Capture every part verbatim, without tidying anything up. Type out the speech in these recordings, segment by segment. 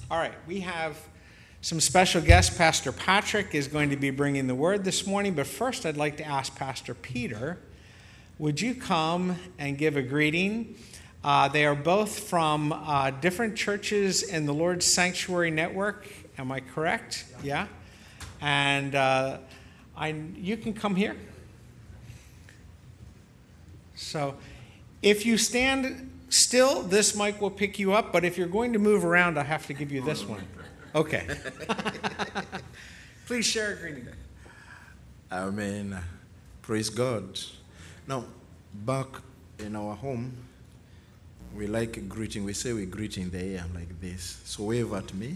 All right, we have some special guests. Pastor Patrick is going to be bringing the word this morning, but first I'd like to ask Pastor Peter, would you come and give a greeting? Uh, they are both from uh, different churches in the Lord's Sanctuary Network. Am I correct? Yeah. And uh, I, you can come here. So if you stand still, this mic will pick you up, but if you're going to move around, I have to give you this one. Okay. Please share a greeting. Amen. Praise God. Now, back in our home, we like a greeting. We say we greet in the air like this. So wave at me.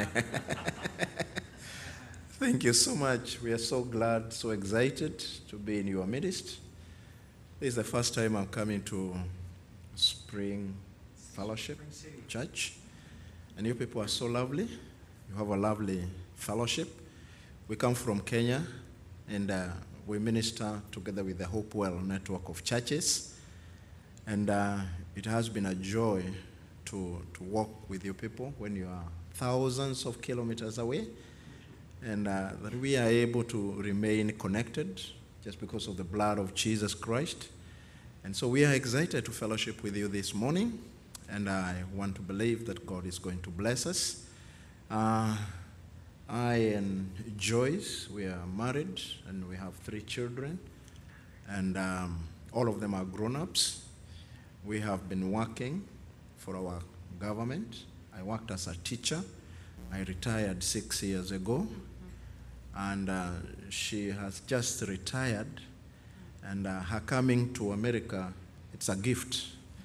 Thank you so much. We are so glad, so excited to be in your midst. This is the first time I'm coming to Spring Fellowship Church. And you people are so lovely. You have a lovely fellowship. We come from Kenya, and uh, we minister together with the Hopewell network of churches. And uh, it has been a joy to, to walk with you people when you are thousands of kilometers away, and uh, that we are able to remain connected just because of the blood of Jesus Christ. And so we are excited to fellowship with you this morning, and I want to believe that God is going to bless us. Uh, I and Joyce, we are married, and we have three children, and um, all of them are grown-ups. We have been working for our government. I worked as a teacher. I retired six years ago, and uh, she has just retired, and uh, her coming to America, it's a gift.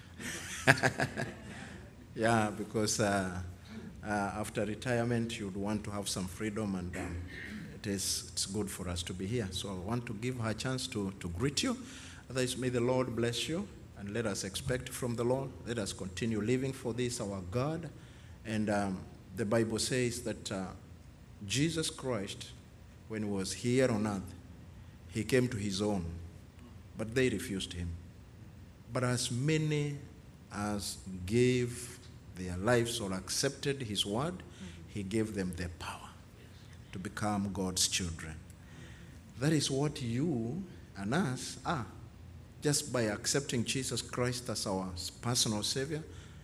Yeah, because uh, uh, after retirement, you'd want to have some freedom, and um, it is, it's good for us to be here. So I want to give her a chance to, to greet you. Otherwise, may the Lord bless you. And let us expect from the Lord. Let us continue living for this, our God. And um, the Bible says that uh, Jesus Christ, when he was here on earth, he came to his own, but they refused him. But as many as gave their lives or accepted his word, he gave them the power to become God's children. That is what you and us are. Just by accepting Jesus Christ as our personal Savior,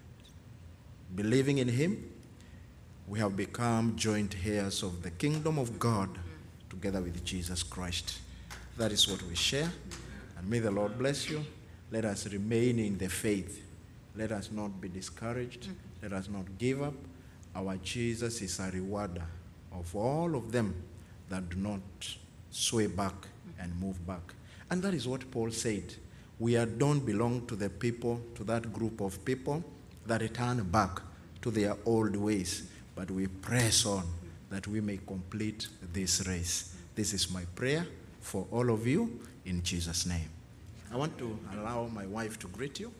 believing in him, we have become joint heirs of the kingdom of God together with Jesus Christ. That is what we share. And may the Lord bless you. Let us remain in the faith. Let us not be discouraged. Let us not give up. Our Jesus is a rewarder of all of them that do not sway back and move back. And that is what Paul said. We don't belong to the people, to that group of people that return back to their old ways, but we press on that we may complete this race. This is my prayer for all of you in Jesus' name. I want to allow my wife to greet you.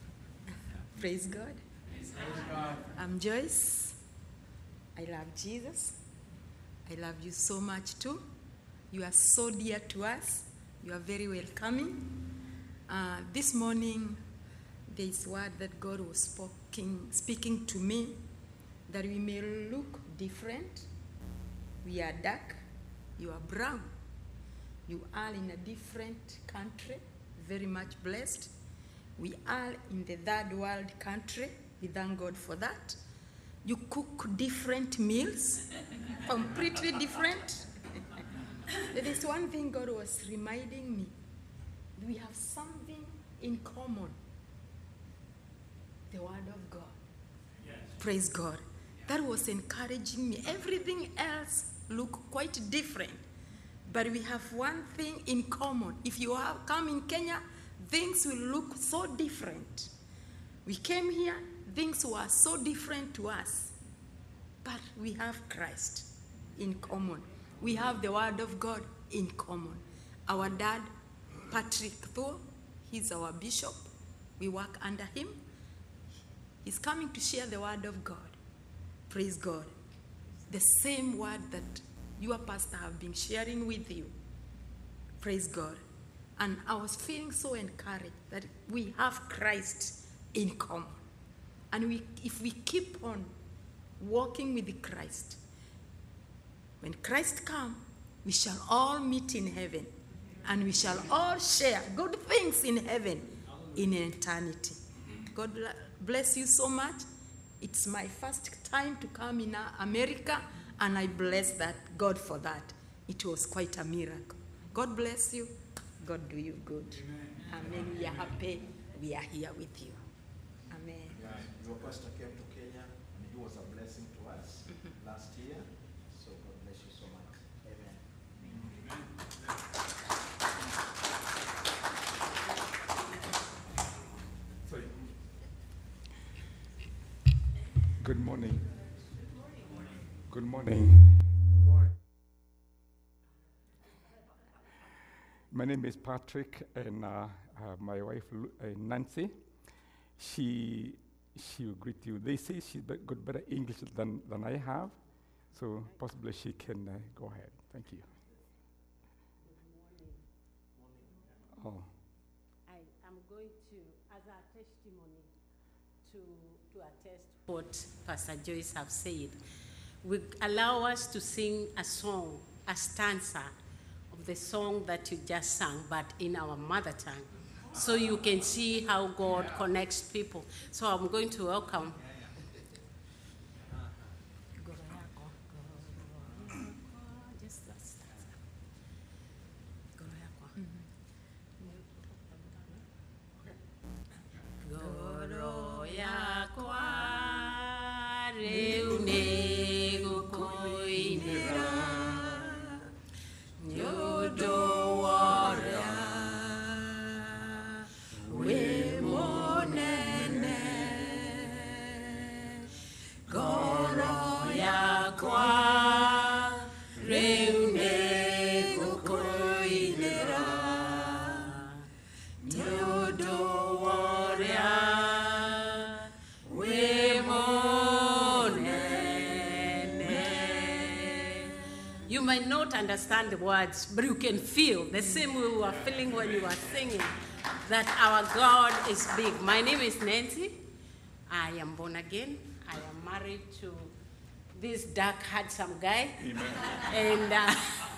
Praise God. Praise God. I'm Joyce. I love Jesus. I love you so much too. You are so dear to us. You are very welcoming. Uh, this morning, there is word that God was speaking, speaking to me, that we may look different. We are dark, you are brown. You are in a different country, very much blessed. We are in the third world country. We thank God for that. You cook different meals, completely different. There is one thing God was reminding me. We have something in common. The Word of God. Yes. Praise God. That was encouraging me. Everything else looked quite different. But we have one thing in common. If you have come in Kenya, things will look so different. We came here, things were so different to us. But we have Christ in common. We have the Word of God in common. Our dad, Patrick Thor, he's our bishop. We work under him. He's coming to share the Word of God. Praise God. The same word that your pastor have been sharing with you. Praise God. And I was feeling so encouraged that we have Christ in common. And we, if we keep on walking with Christ. When Christ comes, we shall all meet in heaven, and we shall all share good things in heaven in eternity. God bless you so much. It's my first time to come in America, and I bless that God for that. It was quite a miracle. God bless you. God do you good. Amen. Amen. We are happy we are here with you. Amen. Yeah, your pastor came to Kenya, and he was a blessing to us mm-hmm. last year. So God bless you so much. Amen. Sorry. Good morning. Good morning. My name is Patrick, and uh, uh, my wife uh, Nancy. She she will greet you. They say she's got better English than, than I have, so possibly she can uh, go ahead. Thank you. Good morning. Oh. I am going to, as a testimony, to to attest what Pastor Joyce have said. Will allow us to sing a song, a stanza of the song that you just sang, but in our mother tongue, so you can see how God connects people. So I'm going to welcome. Understand the words, but you can feel the same way we were feeling when you were singing, that our God is big. My name is Nancy. I am born again. I am married to this dark, handsome guy. Amen. And uh,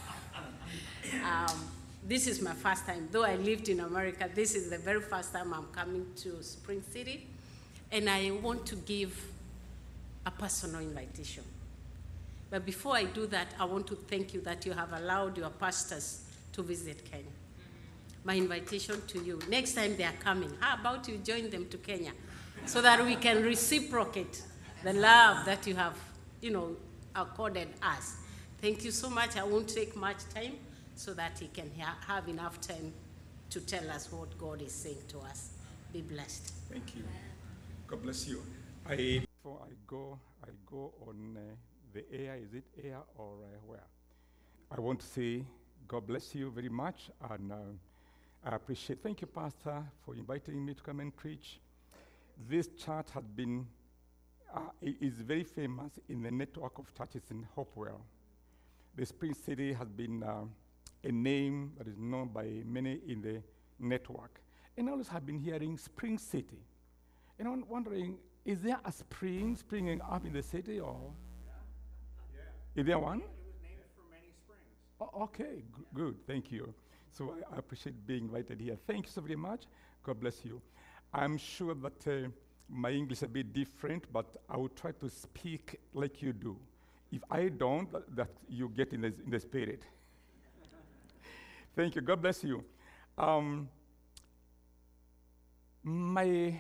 um, this is my first time. Though I lived in America, this is the very first time I'm coming to Spring City. And I want to give a personal invitation. But before I do that, I want to thank you that you have allowed your pastors to visit Kenya. My invitation to you, next time they are coming, how about you join them to Kenya so that we can reciprocate the love that you have, you know, accorded us. Thank you so much. I won't take much time so that he can ha- have enough time to tell us what God is saying to us. Be blessed. Thank you. God bless you. I, before I go, I go on... Uh, the air, is it air or uh, where? I want to say God bless you very much, and uh, I appreciate, thank you, Pastor, for inviting me to come and preach. This church has been, uh, is very famous in the network of churches in Hopewell. The Spring City has been uh, a name that is known by many in the network. And I always have been hearing Spring City. And I'm wondering, is there a spring springing up in the city, or? Is there one? It was named for many springs. Oh, okay, G- good, thank you. So I, I appreciate being invited here. Thank you so very much. God bless you. I'm sure that uh, my English is a bit different, but I will try to speak like you do. If I don't, that, that you get in the, in the spirit. Thank you. God bless you. Um, my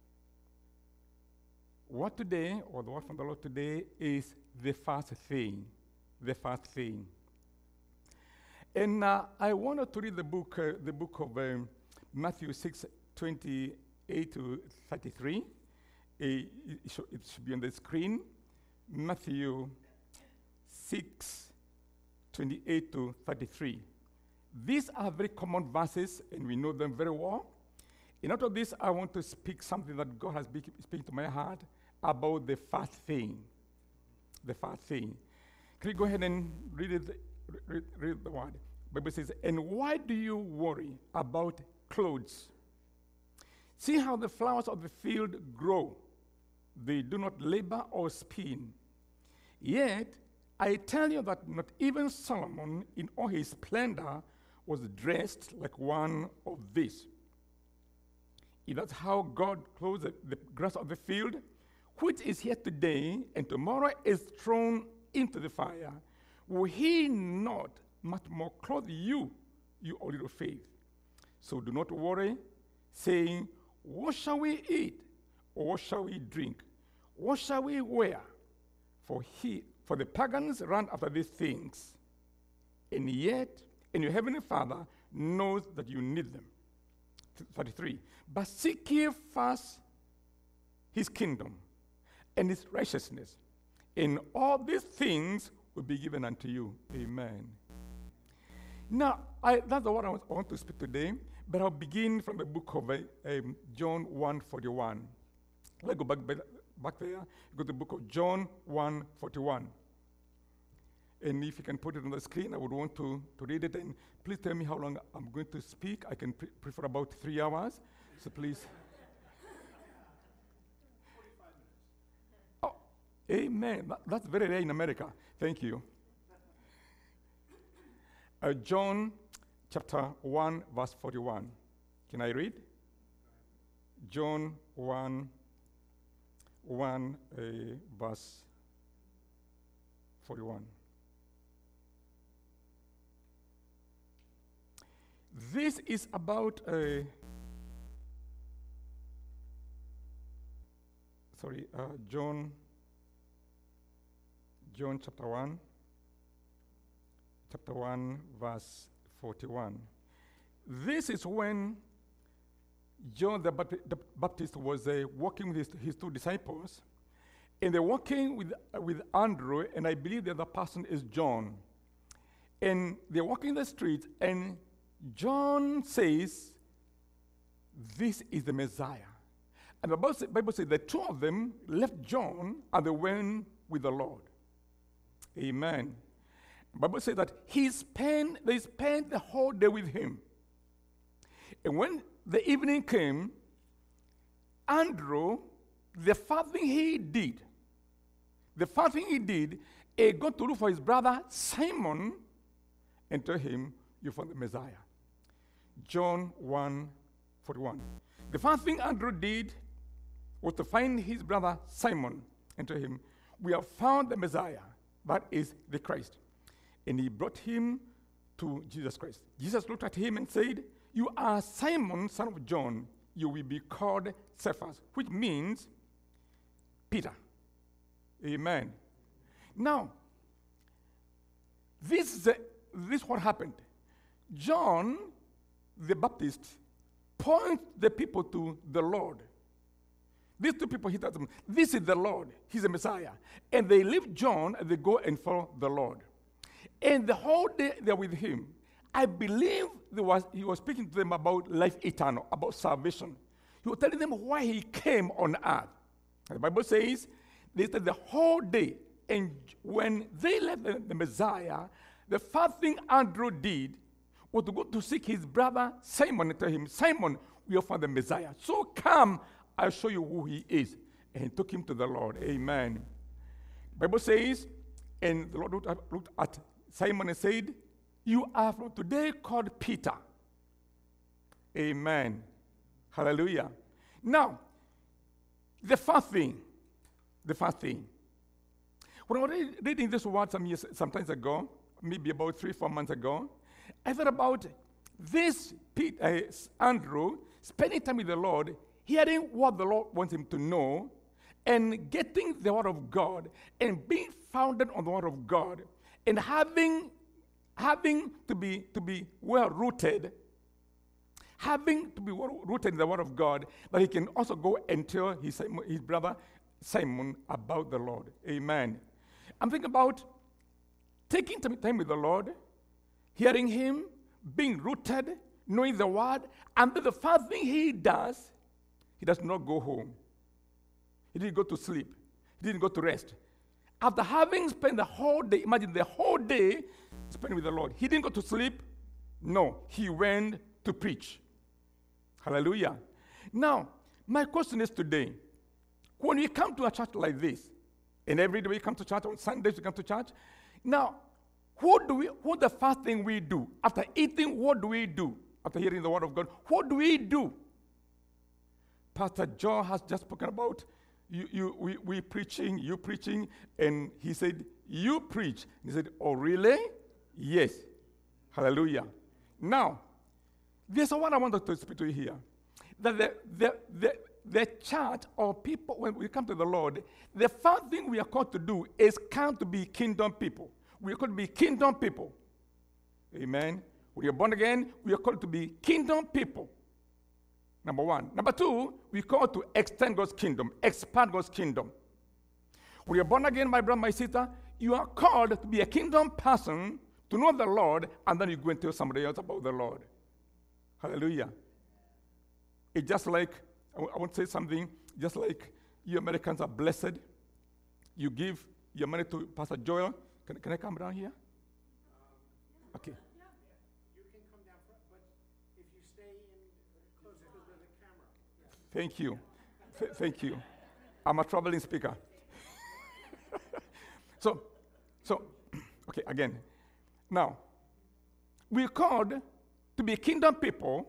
word today, or the word from the Lord today, is the first thing. The first thing. And uh, I wanted to read the book, uh, the book of um, Matthew six, twenty-eight to thirty-three. Uh, it, should, it should be on the screen. Matthew six, twenty-eight to thirty-three. These are very common verses, and we know them very well. And out of this, I want to speak something that God has been speaking to my heart about the first thing. The first thing. Can you go ahead and read it? Read, read the word. The Bible says, "And why do you worry about clothes? See how the flowers of the field grow. They do not labor or spin. Yet, I tell you that not even Solomon in all his splendor was dressed like one of these. If that's how God clothes the, the grass of the field, which is here today and tomorrow is thrown into the fire, will he not much more clothe you, you of little faith? So do not worry, saying, what shall we eat? Or what shall we drink? What shall we wear? For he, for the pagans run after these things, and yet, and your heavenly Father knows that you need them. thirty-three. But seek ye first his kingdom and his righteousness, and all these things will be given unto you. Amen. Now, I, that's what I want to speak today, but I'll begin from the book of uh, um, John one forty-one. Let's go back, back there. Go to the book of John one forty-one. And if you can put it on the screen, I would want to, to read it. And please tell me how long I'm going to speak. I can pre- prefer about three hours. So please. Oh, amen. That, that's very rare in America. Thank you. Uh, John chapter one, verse forty-one. Can I read? John one, one uh, verse forty-one. This is about a, sorry, uh, John, John chapter one, chapter one, verse forty-one. This is when John the, Bapti- the Baptist was uh, walking with his, his two disciples, and they're walking with, uh, with Andrew, and I believe the other person is John. And they're walking the streets, and John says, this is the Messiah. And the Bible, Bible says the two of them left John and they went with the Lord. Amen. The Bible says that he spent, they spent the whole day with him. And when the evening came, Andrew, the first thing he did, the first thing he did, he got to look for his brother Simon and tell him, you found the Messiah. John one forty-one. The first thing Andrew did was to find his brother Simon and tell him, we have found the Messiah, that is the Christ. And he brought him to Jesus Christ. Jesus looked at him and said, you are Simon, son of John. You will be called Cephas, which means Peter. Amen. Now, this is, a, this is what happened. John the Baptist points the people to the Lord. These two people, he tells them, this is the Lord. He's the Messiah. And they leave John and they go and follow the Lord. And the whole day they're with him. I believe there was, he was speaking to them about life eternal, about salvation. He was telling them why he came on earth. And the Bible says they stayed the whole day. And when they left the, the Messiah, the first thing Andrew did was to go to seek his brother Simon and tell him, Simon, we have found the Messiah. So come, I'll show you who he is. And he took him to the Lord. Amen. The Bible says, and the Lord looked at, looked at Simon and said, you are from today called Peter. Amen. Hallelujah. Now, the first thing, the first thing. When I was reading this word some years, some time ago, maybe about three, four months ago, I thought about this Pete, uh, Andrew spending time with the Lord, hearing what the Lord wants him to know, and getting the Word of God, and being founded on the Word of God, and having having to be to be well rooted, having to be well rooted in the Word of God, that he can also go and tell his his brother Simon about the Lord. Amen. I'm thinking about taking time with the Lord, hearing him, being rooted, knowing the Word, and then the first thing he does, he does not go home. He didn't go to sleep. He didn't go to rest. After having spent the whole day, imagine the whole day spent with the Lord, he didn't go to sleep. No, he went to preach. Hallelujah. Now, my question is today, when we come to a church like this, And every day we come to church, on Sundays we come to church. Now, what do we, what the first thing we do? After eating, what do we do? After hearing the word of God, what do we do? Pastor Joe has just spoken about you, you, we, we preaching, you preaching, and he said, you preach. He said, oh, really? Yes. Hallelujah. Now, this is what I wanted to speak to you here. That the, the, the, the church or people, when we come to the Lord, the first thing we are called to do is come to be kingdom people. We are called to be kingdom people. Amen. When you're born again, we are called to be kingdom people. Number one. Number two, we are called to extend God's kingdom, expand God's kingdom. When you're born again, my brother, my sister, you are called to be a kingdom person, to know the Lord, and then you go and tell somebody else about the Lord. Hallelujah. It's just like, I, w- I want to say something, just like you Americans are blessed. You give your money to Pastor Joel. Can, can I come down here? Okay. You can come down front, but if you stay in closer to the camera. Thank you. Th- thank you. I'm a traveling speaker. so, so, okay, again. Now, we're called to be kingdom people,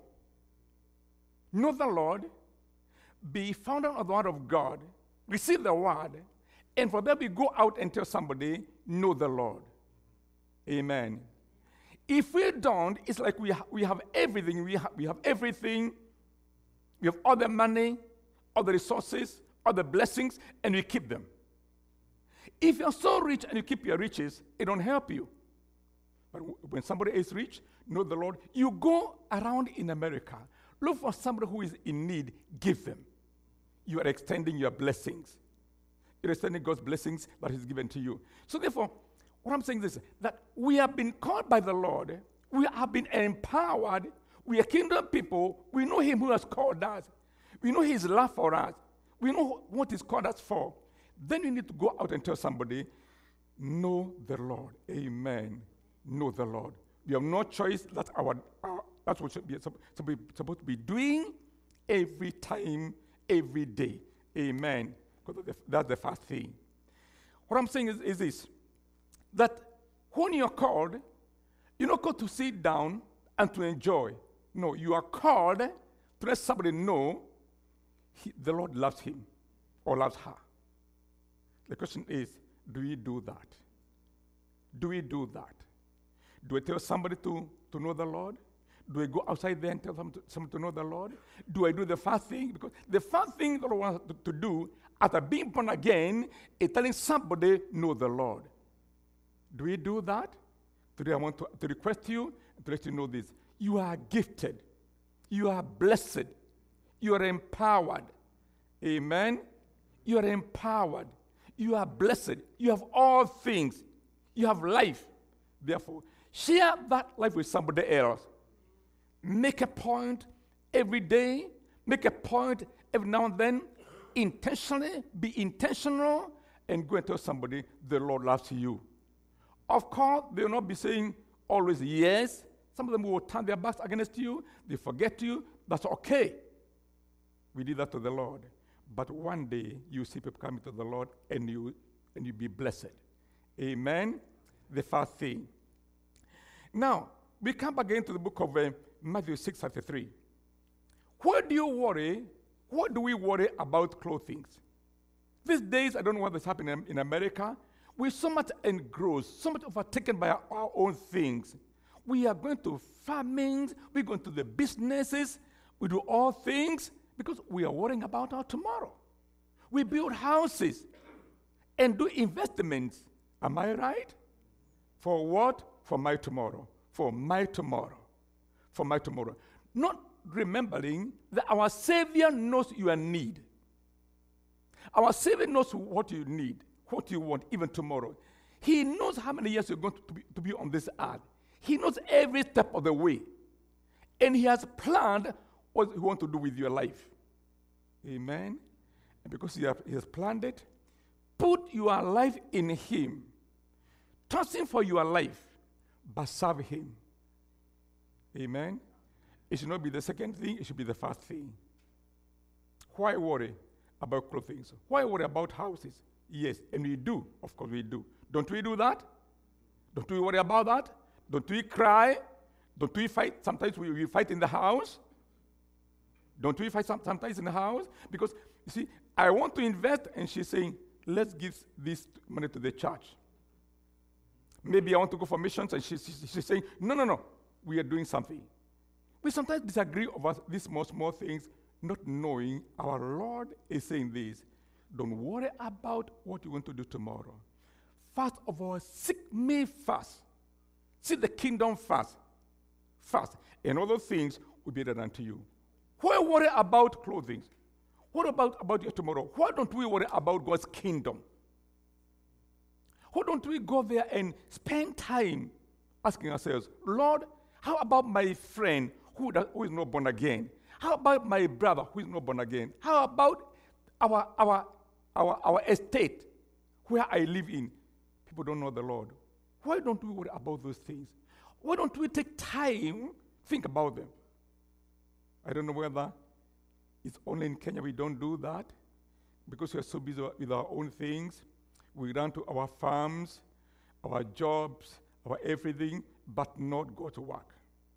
know the Lord, be founder of the word of God, receive the word, and for that we go out and tell somebody, know the Lord. Amen. If we don't, it's like we, ha- we have everything. We, ha- we have everything. We have all the money, all the resources, all the blessings, and we keep them. If you're so rich and you keep your riches, it don't help you. But w- when somebody is rich, know the Lord, you go around in America, look for somebody who is in need, give them. You are extending your blessings. You're extending God's blessings that He's given to you. So therefore, what I'm saying is that we have been called by the Lord. We have been empowered. We are kingdom people. We know Him who has called us. We know His love for us. We know what He's called us for. Then you need to go out and tell somebody, know the Lord. Amen. Know the Lord. We have no choice. That's our, our that's what should be supposed to be doing every time, every day. Amen. Because that's the first thing. What I'm saying is, is this, that when you're called, you're not called to sit down and to enjoy. No, you are called to let somebody know he, the Lord loves him or loves her. The question is, do we do that? Do we do that? Do I tell somebody to, to know the Lord? Do I go outside there and tell them to, someone to know the Lord? Do I do the first thing? Because the first thing that I want to, to do after being born again is telling somebody, know the Lord. Do we do that? Today I want to, to request you to let you know this. You are gifted. You are blessed. You are empowered. Amen? You are empowered. You are blessed. You have all things. You have life. Therefore, share that life with somebody else. Make a point every day. Make a point every now and then. Intentionally, be intentional, and go and tell somebody the Lord loves you. Of course, they will not be saying always yes. Some of them will turn their backs against you. They forget you. That's okay. We did that to the Lord. But one day, you see people coming to the Lord, and you and you be blessed. Amen? The first thing. Now, we come again to the book of uh, Matthew six thirty-three. Why do you worry? What do we worry about clothing? These days, I don't know what is happening in America. We're so much engrossed, so much overtaken by our, our own things. We are going to farming, we're going to the businesses, we do all things because we are worrying about our tomorrow. We build houses and do investments. Am I right? For what? For my tomorrow. For my tomorrow. For my tomorrow. Not remembering that our Savior knows your need. Our Savior knows what you need, what you want, even tomorrow. He knows how many years you're going to be, to be on this earth. He knows every step of the way. And He has planned what He wants to do with your life. Amen? And because He, have, he has planned it, put your life in Him. Trust Him for your life, but serve Him. Amen? It should not be the second thing, it should be the first thing. Why worry about clothing? Why worry about houses? Yes, and we do. Of course, we do. Don't we do that? Don't we worry about that? Don't we cry? Don't we fight? Sometimes we, we fight in the house. Don't we fight some, sometimes in the house? Because, you see, I want to invest, and she's saying, let's give this money to the church. Maybe I want to go for missions, and she's, she's, she's saying, no, no, no, we are doing something. We sometimes disagree over these small, small things, not knowing our Lord is saying this. Don't worry about what you want to do tomorrow. First of all, seek me first. Seek the kingdom first. First. And other things will be done unto you. Why worry about clothing? What about, about your tomorrow? Why don't we worry about God's kingdom? Why don't we go there and spend time asking ourselves, Lord, how about my friend who, does, who is not born again? How about my brother who is not born again? How about our, our, our, our estate where I live in? People don't know the Lord. Why don't we worry about those things? Why don't we take time, think about them? I don't know whether it's only in Kenya we don't do that, because we are so busy with our own things. We run to our farms, our jobs, our everything, but not go to work.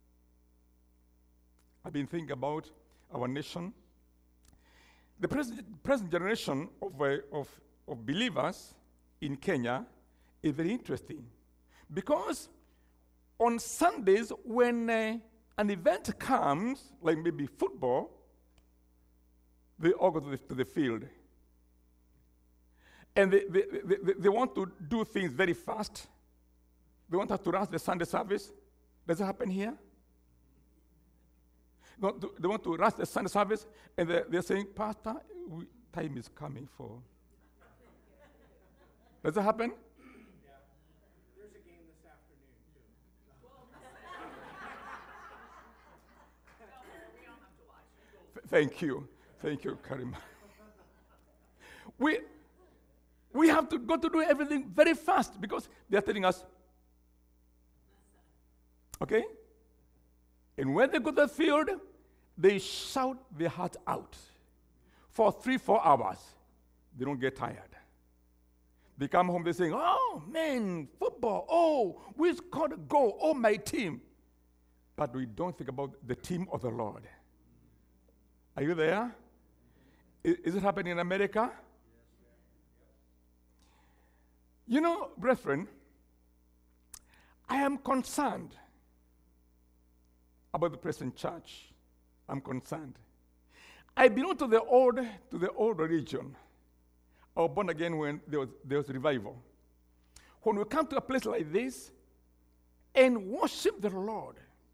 I've been thinking about our nation. The present, present generation of, uh, of, of believers in Kenya is very interesting, because on Sundays when uh, an event comes, like maybe football, they all go to the, to the field. And they, they, they, they want to do things very fast. They want us to rush the Sunday service. Does it happen here? They want to, they want to rush the Sunday service, and they're, they're saying, Pastor, we, time is coming for. Does it happen? Yeah. There's a game this afternoon, too. Th- thank you. Thank you, Karima. we, we have to go to do everything very fast because they're telling us, okay? And when they go to the field, they shout their heart out for three, four hours. They don't get tired. They come home, they're saying, oh, man, football, oh, we scored a goal, oh, my team. But we don't think about the team of the Lord. Are you there? Is, is it happening in America? You know, brethren, I am concerned about the present church. I'm concerned. I belong to the old, to the old religion. I was born again when there was, there was revival. When we come to a place like this and worship the Lord,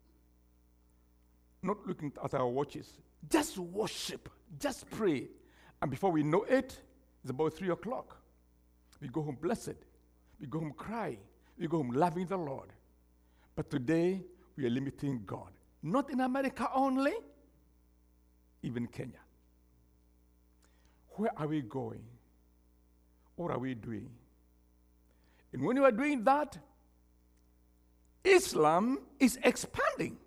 not looking at our watches, just worship, just pray. And before we know it, it's about three o'clock. We go home blessed. We go home crying. We go home loving the Lord. But today, we are limiting God. Not in America only, even Kenya. Where are we going? What are we doing? And when you are doing that, Islam is expanding.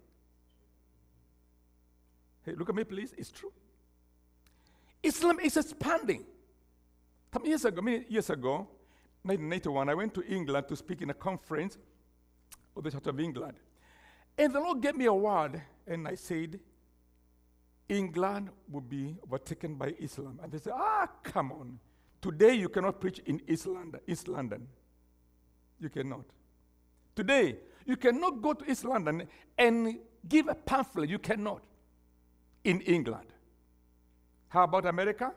Hey, look at me, please. It's true. Islam is expanding. Some years ago, many years ago, nineteen ninety-one, I went to England to speak in a conference of the Church of England. And the Lord gave me a word, and I said, England will be overtaken by Islam. And they said, ah, come on. Today you cannot preach in East London. East London. You cannot. Today, you cannot go to East London and give a pamphlet. You cannot. In England. How about America?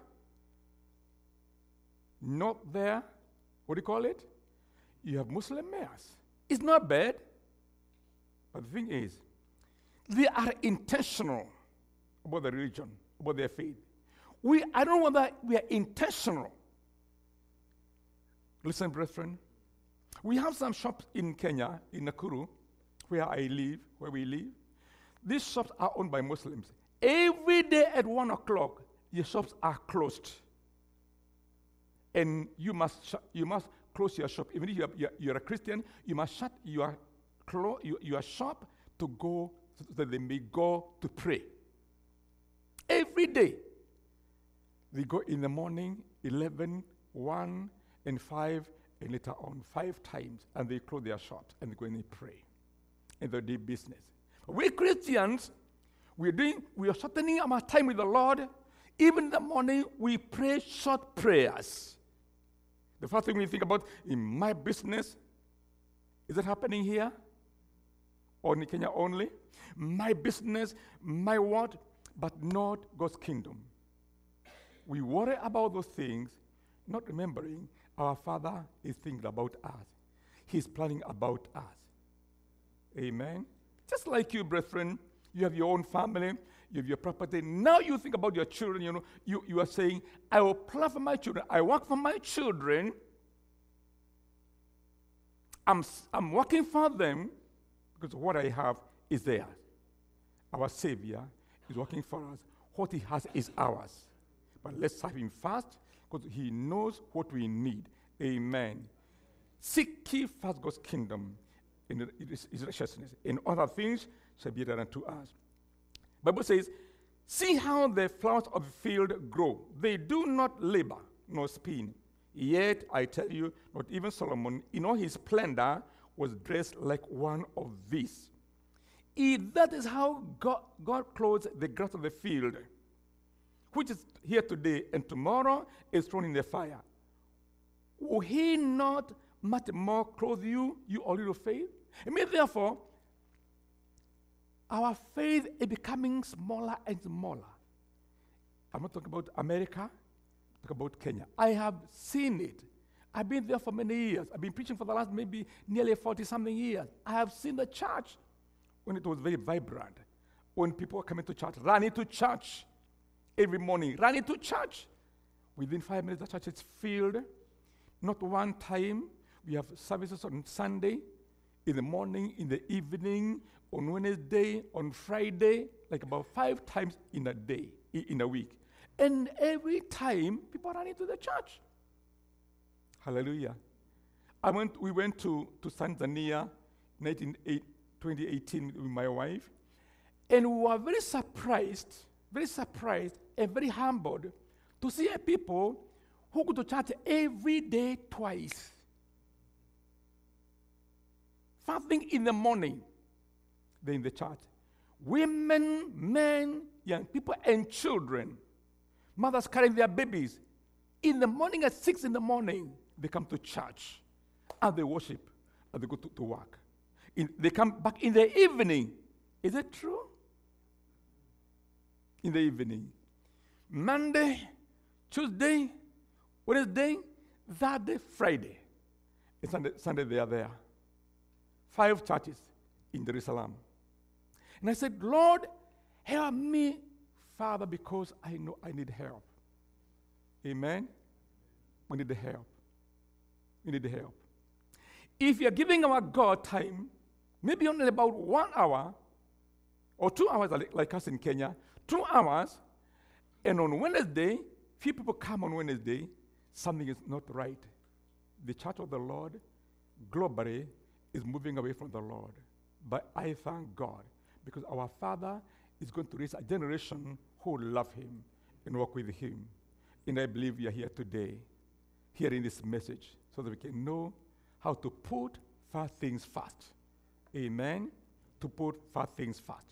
Not there. What do you call it? You have Muslim mayors. It's not bad. But the thing is, they are intentional about the religion, about their faith. We, I don't know whether we are intentional. Listen, brethren. We have some shops in Kenya, in Nakuru, where I live, where we live. These shops are owned by Muslims. Every day at one o'clock, your shops are closed. And you must sh- you must close your shop. Even if you're, you're, you're a Christian, you must shut your, clo- your, your shop to go, so that they may go to pray. Every day. They go in the morning, eleven, one, and five, and later on, five times, and they close their shops, and they go and they pray, and they do business. We Christians, we're doing, we are shortening our time with the Lord. Even in the morning, we pray short prayers. The first thing we think about, in my business, is it happening here? Or in Kenya only? My business, my what? But not God's kingdom. We worry about those things, not remembering our Father is thinking about us. He's planning about us. Amen? Just like you, brethren, you have your own family, you have your property. Now you think about your children, you know, you, you are saying, I will plan for my children. I work for my children. I'm, I'm working for them because what I have is theirs. Our Savior is working for us. What he has is ours. But let's have him fast because he knows what we need. Amen. Seek ye first God's kingdom in his, his righteousness. In other things shall be added unto us. Bible says, see how the flowers of the field grow. They do not labor nor spin. Yet I tell you, not even Solomon in all his splendor was dressed like one of these. If that is how God, God clothes the grass of the field, which is here today and tomorrow is thrown in the fire, will he not much more clothe you, you all little faith? I mean, therefore, our faith is becoming smaller and smaller. I'm not talking about America, I'm talking about Kenya. I have seen it. I've been there for many years. I've been preaching for the last maybe nearly forty-something years. I have seen the church when it was very vibrant, when people were coming to church, running to church every morning, running to church. Within five minutes, the church is filled. Not one time. We have services on Sunday, in the morning, in the evening, on Wednesday, on Friday, like about five times in a day, in a week. And every time, people are running to the church. Hallelujah. I went, we went to, to Tanzania in twenty eighteen with my wife, and we were very surprised, very surprised and very humbled to see people who go to church every day twice. Fasting in the morning, they're in the church. Women, men, young people, and children. Mothers carrying their babies. In the morning at six in the morning, they come to church and they worship and they go to, to work. In, they come back in the evening. Is it true? In the evening. Monday, Tuesday, Wednesday, Thursday, Friday. And Sunday, Sunday they are there. Five churches in Jerusalem. And I said, Lord, help me, Father, because I know I need help. Amen? We need the help. We need the help. If you're giving our God time, maybe only about one hour or two hours, like, like us in Kenya, two hours, and on Wednesday, few people come on Wednesday, something is not right. The church of the Lord, globally, is moving away from the Lord. But I thank God, because our Father is going to raise a generation who love him and walk with him. And I believe we are here today, hearing this message, so that we can know how to put fast things fast. Amen? To put fast things fast.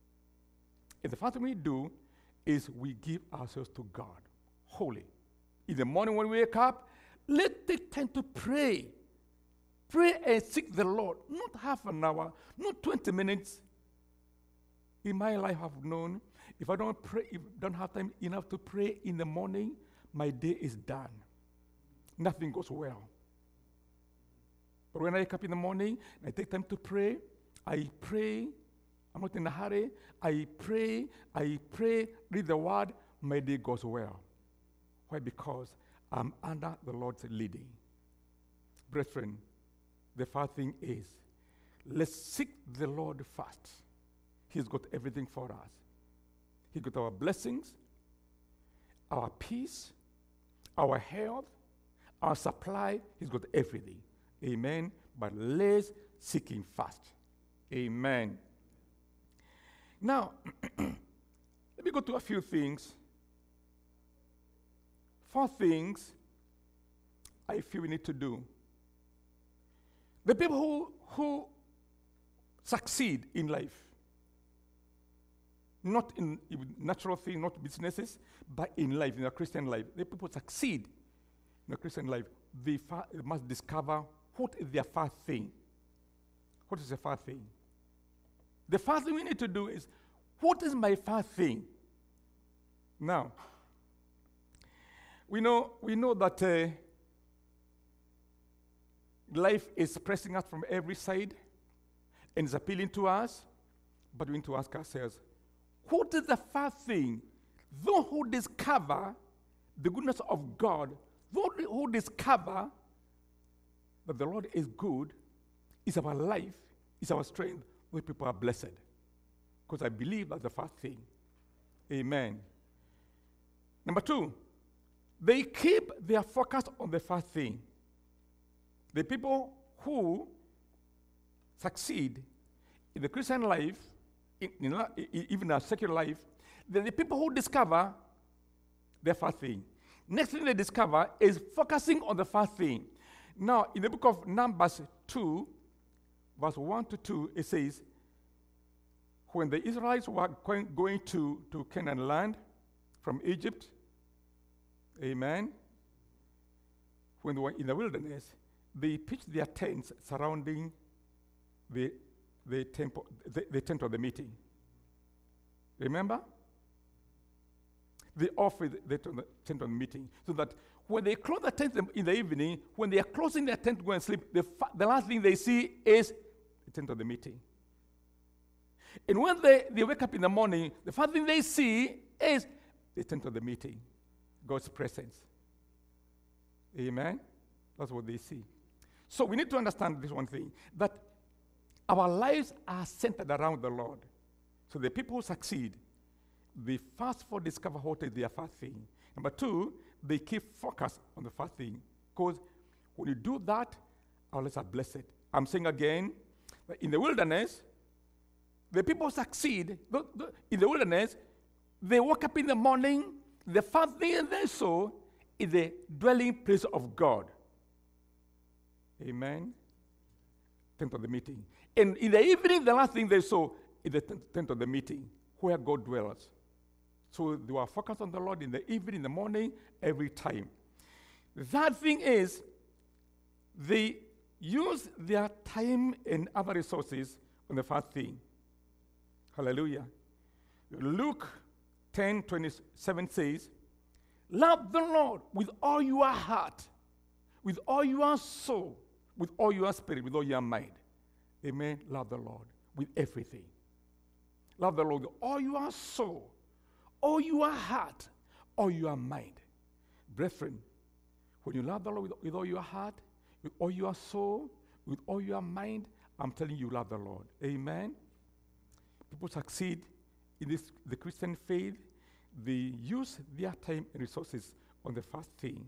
And the first thing we do is we give ourselves to God, holy. In the morning when we wake up, let's take time to pray. Pray and seek the Lord. Not half an hour, not twenty minutes. In my life, I've known, if I don't pray, if I don't have time enough to pray in the morning, my day is done. Nothing goes well. But when I wake up in the morning, I take time to pray, I pray, I'm not in a hurry, I pray, I pray, read the word, my day goes well. Why? Because I'm under the Lord's leading. Brethren, the first thing is, let's seek the Lord first. He's got everything for us. He got our blessings, our peace, our health, our supply. He's got everything. Amen. But let's seek him first. Amen. Now, let me go to a few things. Four things I feel we need to do. The people who, who succeed in life, not in, in natural things, not businesses, but in life, in a Christian life, the people succeed in a Christian life, they, fa- they must discover what is their first thing. What is the first thing? The first thing we need to do is, what is my first thing? Now, we know, we know that uh, life is pressing us from every side and is appealing to us, but we need to ask ourselves, what is the first thing? Those who discover the goodness of God, those who discover that the Lord is good, is our life, is our strength, those people are blessed. Because I believe that's the first thing. Amen. Number two, they keep their focus on the first thing. The people who succeed in the Christian life, in, in, in, even a secular life, they're the people who discover their first thing. Next thing they discover is focusing on the first thing. Now, in the book of Numbers two, verse one to two, it says, when the Israelites were going, going to, to Canaan land from Egypt, amen, when they were in the wilderness, they pitched their tents surrounding the, the, temple, the, the tent of the meeting. Remember? They offered the tent of the meeting, so that when they close the tent in the evening, when they are closing their tent to go and sleep, the, fa- the last thing they see is the tent of the meeting. And when they, they wake up in the morning, the first thing they see is the tent of the meeting, God's presence. Amen? That's what they see. So we need to understand this one thing, that our lives are centered around the Lord. So the people who succeed, they first of all discover what is their first thing. Number two, they keep focus on the first thing. Because when you do that, our lives are blessed. I'm saying again, that in the wilderness, the people succeed. The, the, in the wilderness, they woke up in the morning, the first thing they saw is the dwelling place of God. Amen? Tent of the meeting. And in the evening, the last thing they saw is the tent, tent of the meeting, where God dwells. So they were focused on the Lord in the evening, in the morning, every time. The third thing is, they use their time and other resources on the first thing. Hallelujah. Luke ten twenty-seven says, love the Lord with all your heart, with all your soul, with all your spirit, with all your mind. Amen. Love the Lord with everything. Love the Lord with all your soul, all your heart, all your mind. Brethren, when you love the Lord with, with all your heart, with all your soul, with all your mind, I'm telling you, love the Lord. Amen. People succeed in this, the Christian faith. They use their time and resources on the first thing,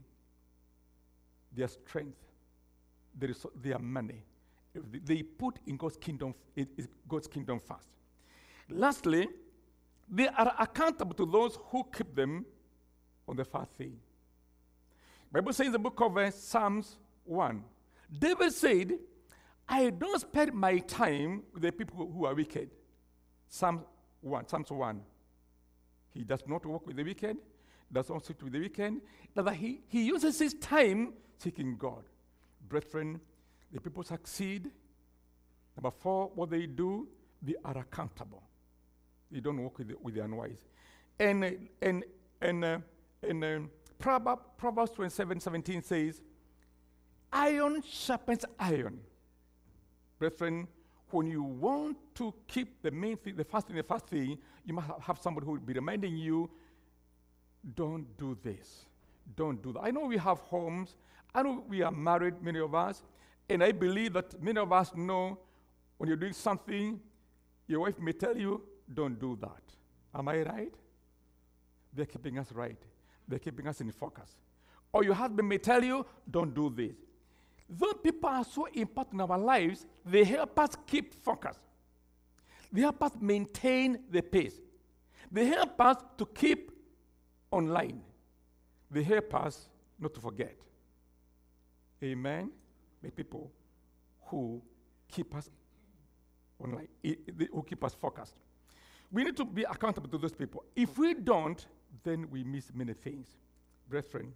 their strength, their, resor- their money. They put in God's kingdom, it is God's kingdom first. Lastly, they are accountable to those who keep them on the first thing. The Bible says in the book of uh, Psalms one, David said, I don't spend my time with the people who are wicked. Psalm one, Psalms one. He does not walk with the wicked, does not sit with the wicked. Rather, he, he uses his time seeking God. Brethren, the people succeed. Number four, what they do, they are accountable. They don't walk with the, with the unwise. And, uh, and, and, uh, and uh, Proverbs, Proverbs twenty-seven seventeen says, iron sharpens iron. Brethren, when you want to keep the main thing, the first thing, the first thing, you must have somebody who will be reminding you, don't do this. Don't do that. I know we have homes. I know we are married, many of us. And I believe that many of us know when you're doing something, your wife may tell you, don't do that. Am I right? They're keeping us right. They're keeping us in focus. Or your husband may tell you, don't do this. Those people are so important in our lives, they help us keep focus. They help us maintain the pace. They help us to keep online. They help us not to forget. Amen. With people who keep us online, who keep us focused. We need to be accountable to those people. If we don't, then we miss many things. Brethren,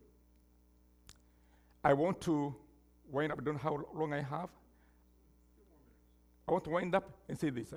I want to wind up. I don't know how long I have. I want to wind up and say this. Eh?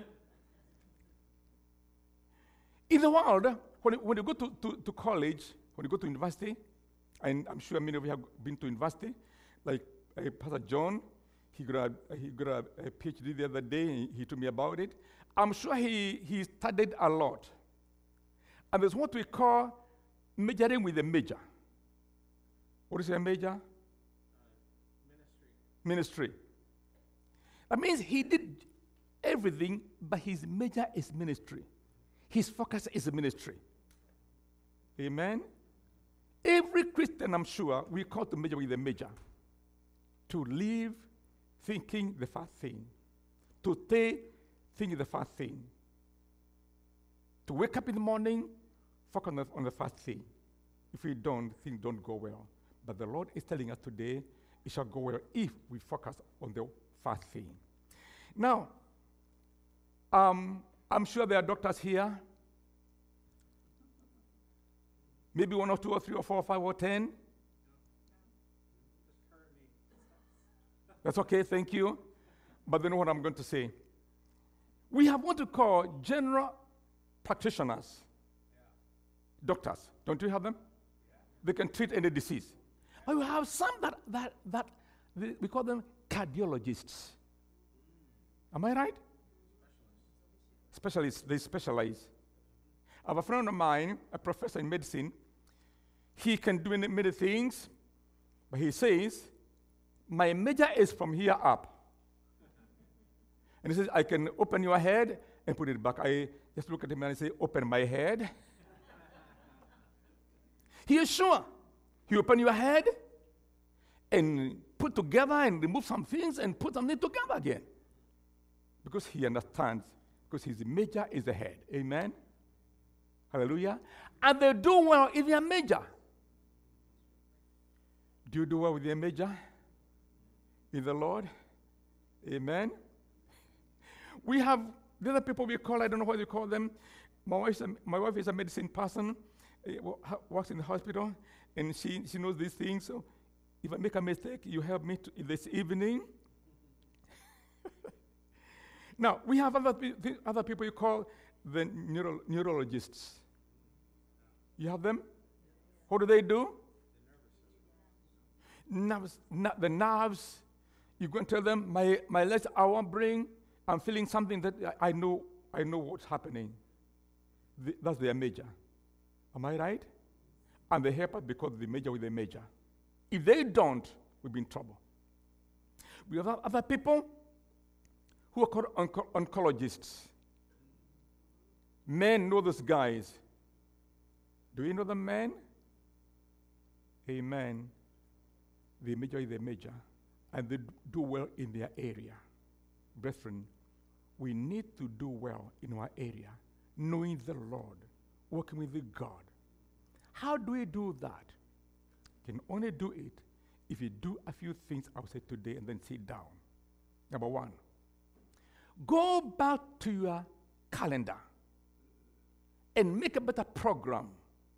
In the world, when you, when you go to, to, to college, when you go to university, and I'm sure many of you have been to university, like uh, Pastor John, he got, a, he got a, a PhD the other day, and he, he told me about it. I'm sure he, he studied a lot. And there's what we call majoring with a major. What is a major? Uh, ministry. Ministry. That means he did everything, but his major is ministry. His focus is ministry. Amen? Every Christian, I'm sure, we call to major with a major. To live thinking the first thing. To stay thinking the first thing. To wake up in the morning, focus on the, on the first thing. If we don't, things don't go well. But the Lord is telling us today, it shall go well if we focus on the first thing. Now, um, I'm sure there are doctors here. Maybe one or two or three or four or five or ten. That's okay, thank you. But they know what I'm going to say. We have what to call general practitioners. Yeah. Doctors. Don't you have them? Yeah. They can treat any disease. But we have some that, that, that they, we call them cardiologists. Am I right? Specialists. Specialists, they specialize. I have a friend of mine, a professor in medicine. He can do many, many things, but he says, my major is from here up. And he says, I can open your head and put it back. I just look at him and I say, open my head. He is sure. He open your head and put together and remove some things and put something together again. Because he understands, because his major is the head. Amen? Hallelujah. And they do well in their major. Do you do well with your major? In the Lord? Amen? We have the other people we call, I don't know what you call them. My wife is a, my wife is a medicine person, uh, works in the hospital, and she, she knows these things. So if I make a mistake, you help me to, this evening. Now, we have other, pe- other people you call the neuro- neurologists. You have them? What do they do? Nerves, na- the nerves. You go and tell them, my, my legs are wobbling. I'm feeling something that I, I know I know what's happening. The, that's their major. Am I right? And they help us because the major with the major. If they don't, we'll be in trouble. We have other people who are called onco- oncologists. Men know those guys. Do you know the men? Amen. The major is the major, and they do well in their area. Brethren, we need to do well in our area, knowing the Lord, working with the God. How do we do that? You can only do it if you do a few things I will say today and then sit down. Number one, go back to your calendar and make a better program.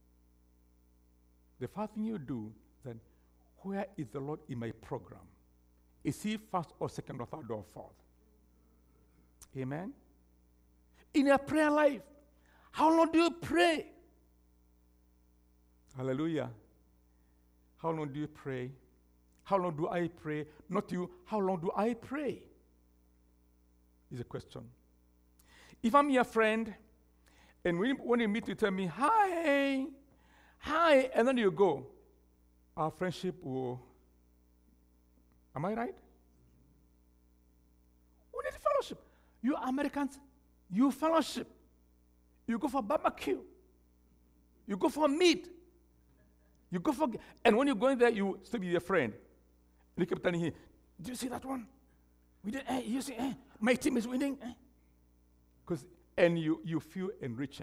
The first thing you do, then, where is the Lord in my program? Is he first or second or third or fourth? Amen? In your prayer life, how long do you pray? Hallelujah. How long do you pray? How long do I pray? Not you, how long do I pray? Is a question. If I'm your friend, and when, when you meet, you tell me, hi, hi, and then you go, our friendship will, am I right? We need fellowship. You Americans, you fellowship. You go for barbecue. You go for meat. You go for, and when you're going there, you still be your friend. And you keep telling him, do you see that one? We did, eh, you see, eh, my team is winning. Because, eh? And you, you feel enriched.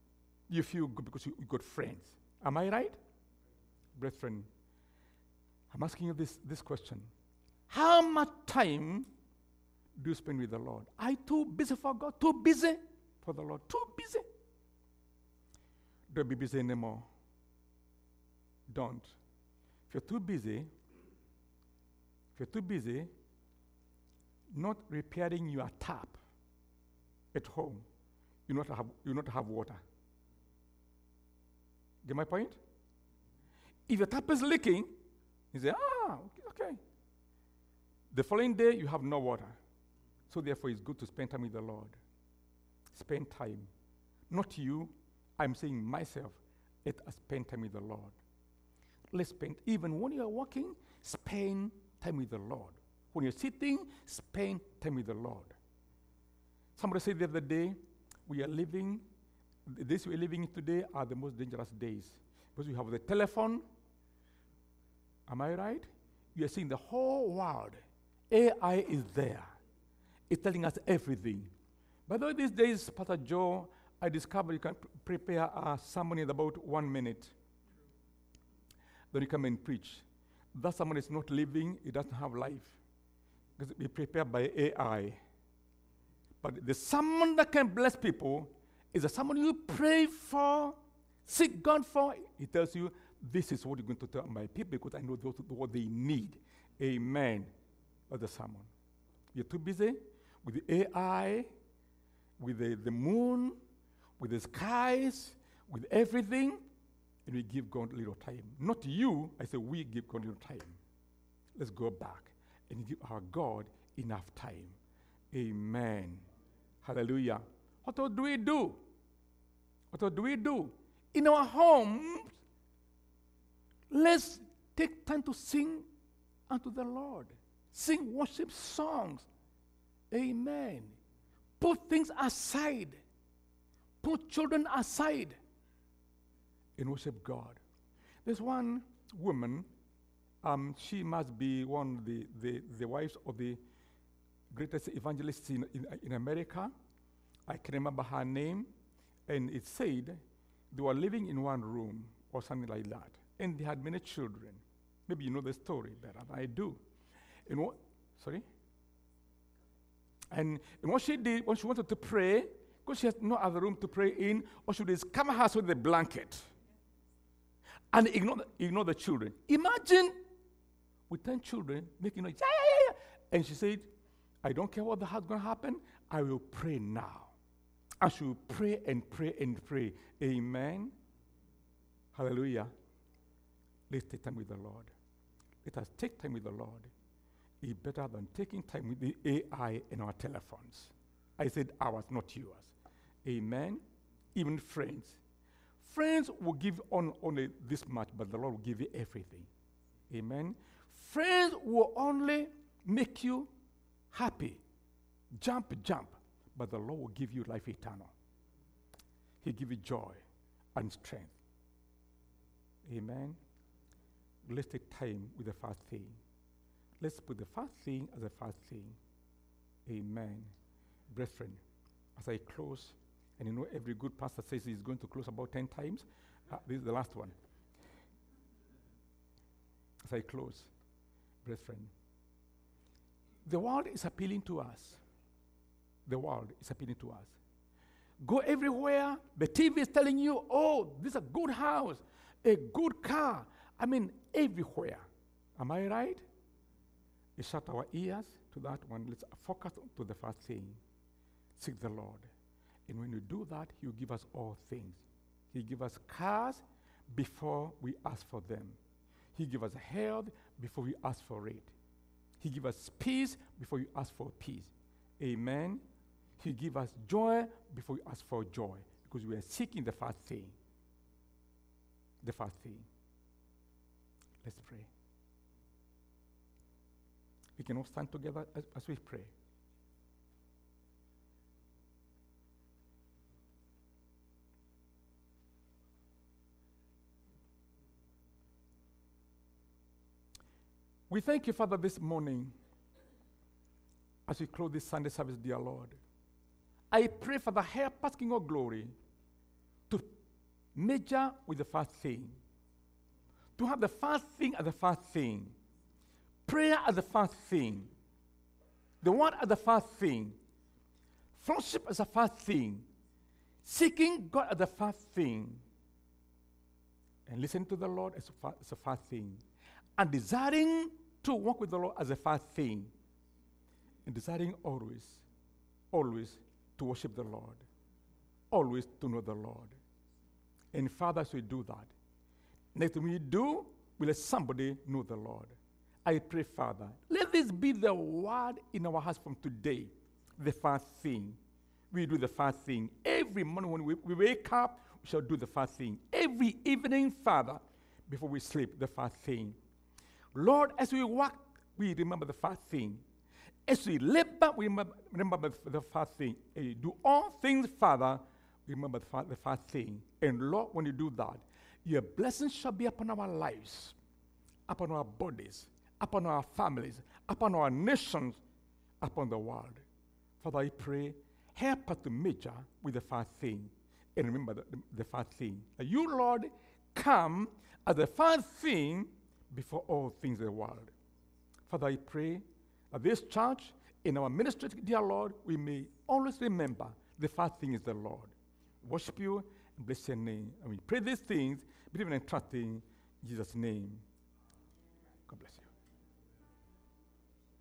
You feel good because you, you got friends. Am I right? Brethren, I'm asking you this, this question. How much time do you spend with the Lord? Are you too busy for God? Too busy for the Lord? Too busy? Don't be busy anymore. Don't. If you're too busy, if you're too busy not repairing your tap at home, you not have you not have water. Get my point? If your tap is leaking, you say, ah, okay, okay. The following day, you have no water. So therefore, it's good to spend time with the Lord. Spend time. Not you, I'm saying myself. Let us spend time with the Lord. Let's spend, even when you're walking, spend time with the Lord. When you're sitting, spend time with the Lord. Somebody said the other day, we are living, the days we're living today are the most dangerous days. Because we have the telephone. Am I right? You are seeing the whole world. A I is there. It's telling us everything. By the way, these days, Pastor Joe, I discovered you can p- prepare a sermon in about one minute. Then you come and preach. That sermon is not living, it doesn't have life. Because it's prepared by A I. But the sermon that can bless people is a sermon you pray for, seek God for. It tells you, this is what you're going to tell my people because I know those, what they need. Amen. That's the sermon. You're too busy with the A I, with the, the moon, with the skies, with everything, and we give God a little time. Not you, I say we give God a little time. Let's go back and give our God enough time. Amen. Hallelujah. What do we do? What do we do? In our homes, let's take time to sing unto the Lord. Sing worship songs. Amen. Put things aside. Put children aside and worship God. There's one woman, um, she must be one of the, the, the wives of the greatest evangelists in, in, in America. I can remember her name. And it said they were living in one room or something like that. And they had many children. Maybe you know the story better than I do. And what, sorry? And, and what she did, when she wanted to pray, because she has no other room to pray in, what she did is cover her with a blanket and ignore the, ignore the children. Imagine with ten children making noise, yeah, yeah, yeah. And she said, I don't care what the hell's going to happen, I will pray now. I should pray and pray and pray. Amen. Hallelujah. Let's take time with the Lord. Let us take time with the Lord. It's better than taking time with the A I and our telephones. I said ours, not yours. Amen. Even friends. Friends will give on only this much, but the Lord will give you everything. Amen. Friends will only make you happy. Jump, jump. But the Lord will give you life eternal. He'll give you joy and strength. Amen. Let's take time with the first thing. Let's put the first thing as the first thing. Amen. Brethren, as I close, and you know every good pastor says he's going to close about ten times. Uh, this is the last one. As I close, brethren, the world is appealing to us. The world is appealing to us. Go everywhere. The T V is telling you, oh, this is a good house, a good car. I mean, everywhere. Am I right? We shut our ears to that one. Let's focus to the first thing. Seek the Lord. And when we do that, He will give us all things. He give us cars before we ask for them. He give us health before we ask for it. He give us peace before we ask for peace. Amen. He give us joy before we ask for joy, because we are seeking the first thing. The first thing. Let's pray. We can all stand together as, as we pray. We thank you, Father, this morning as we close this Sunday service, dear Lord. I pray for the help, asking your glory, to measure with the first thing. To have the first thing as the first thing. Prayer as the first thing. The word as the first thing. Fellowship as the first thing. Seeking God as the first thing. And listening to the Lord as the first thing. And desiring to walk with the Lord as the first thing. And desiring always, always to worship the Lord. Always to know the Lord. And Father, as we do that, next time we do, we let somebody know the Lord. I pray, Father, let this be the word in our hearts from today. The first thing. We do the first thing. Every morning when we, we wake up, we shall do the first thing. Every evening, Father, before we sleep, the first thing. Lord, as we walk, we remember the first thing. As we labor, we remember, remember the first thing. As you do all things, Father, remember the first, the first thing. And Lord, when you do that, your blessings shall be upon our lives, upon our bodies, upon our families, upon our nations, upon the world. Father, I pray, help us to measure with the first thing. And remember the, the, the first thing. You, Lord, come as the first thing before all things in the world. Father, I pray that this church, in our ministry, dear Lord, we may always remember the first thing is the Lord. Worship you and bless your name. And we pray these things, believing and trusting in Jesus' name. God bless you.